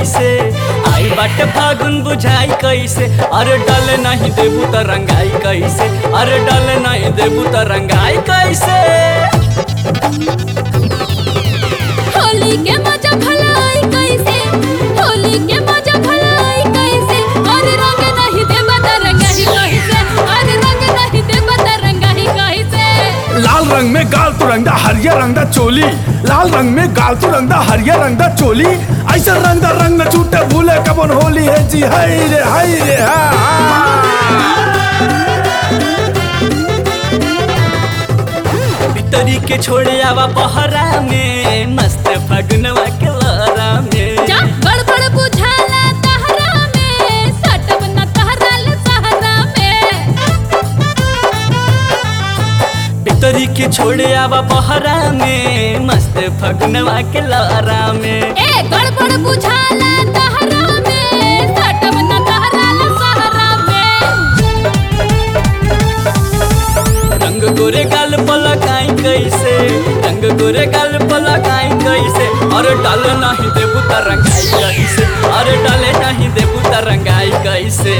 कैसे आई बाटे फागुन बुझाई कैसे अरे डल नहीं देबू त रंगाई कैसे अरे डल नहीं देबू त रंगाई कैसे होली के मजा भलाई कैसे होली के मजा भलाई कैसे अरे रंग नहीं देबा त रंगाई कैसे अरे रंग नहीं देबा त रंगाई कैसे लाल रंग में गाल तू रंगदा हरियर रंगदा चोली लाल रंग में गाल तू रंगदा हरियर रंगदा चोली ऐसा रंगदा रंग न छूटे भूले कबन होली है जी हाय रे भीतरी के छोड़े आवा बहरा में मस्त फगुनवा के लहरा में जा बड़बड़ बुझाला तहरा में सटब न तहराल सहरा में भीतरी के छोड़े आवा बहरा में मस्त फगुनवा के लहरा में ए गड़बड़ बुझाला तहरा में सटब न तहराल सहरा में रंग गोरे गाल पलकाई कैसे रंग गोरे गाल पलकाई कैसे अरे डाल नहीं देबू त रंगाई कैसे अरे डाले नहीं देबू त रंगाई कैसे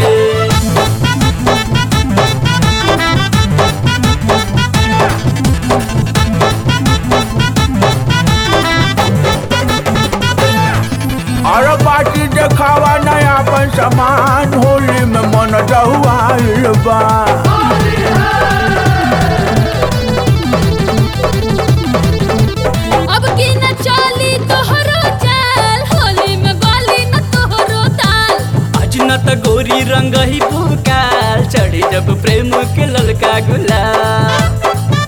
अरे पार्टी देखावा नयापन सामान होली में मन जहुआइल बा अब की न चली तोहरो चाल होली में बाली न तोहरो ताल आज न त गोरी रंग ही पुकाल चढ़ी जब प्रेम के ललका गुलाल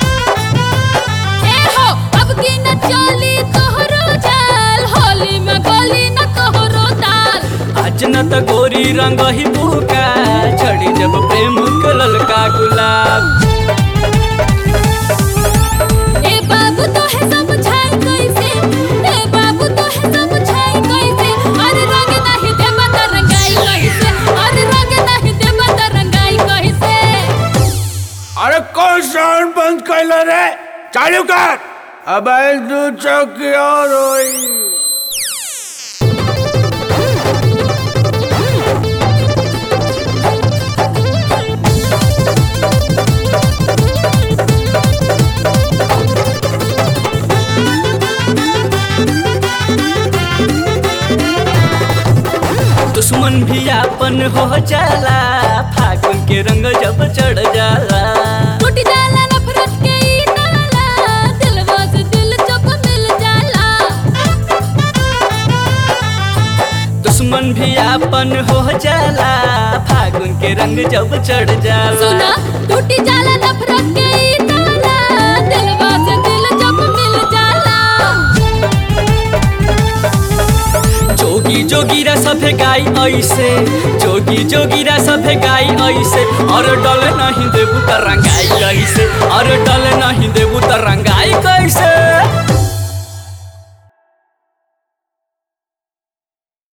ए हो अब की न चली तोहरो चाल होली में बाली न तोहरो ताल आज न त गोरी रंग ही पुकाल चढ़ी जब प्रेम के ललका गुलाब ए बाबू तो है समझाई कैसे ए बाबू तो है समझाई कैसे अरे रंग नहीं देबा त रंगाई कैसे अरे रंग नहीं देबा त रंगाई कैसे अरे कौन साउंड बंद कैला रे चालू कर अब दू चौकी और होई दुश्मन भी आपन हो जाला फागुन के रंग जब चढ़ जाला टूट जाला नफरत के ई नाला दिलवा से दिल जब मिल जाला दुश्मन भी आपन हो जाला फागुन के रंग जब चढ़ जाला सुना टूट जाला नफरत के ई नाला दिलवा से दिल जब मिल जाला जोगी जोगीरा सभे गाई ऐसे जोगी जोगीरा सभे गाई ऐसे और डल नहीं देबू त रंगाई कैसे और डल नहीं देबू त रंगाई कैसे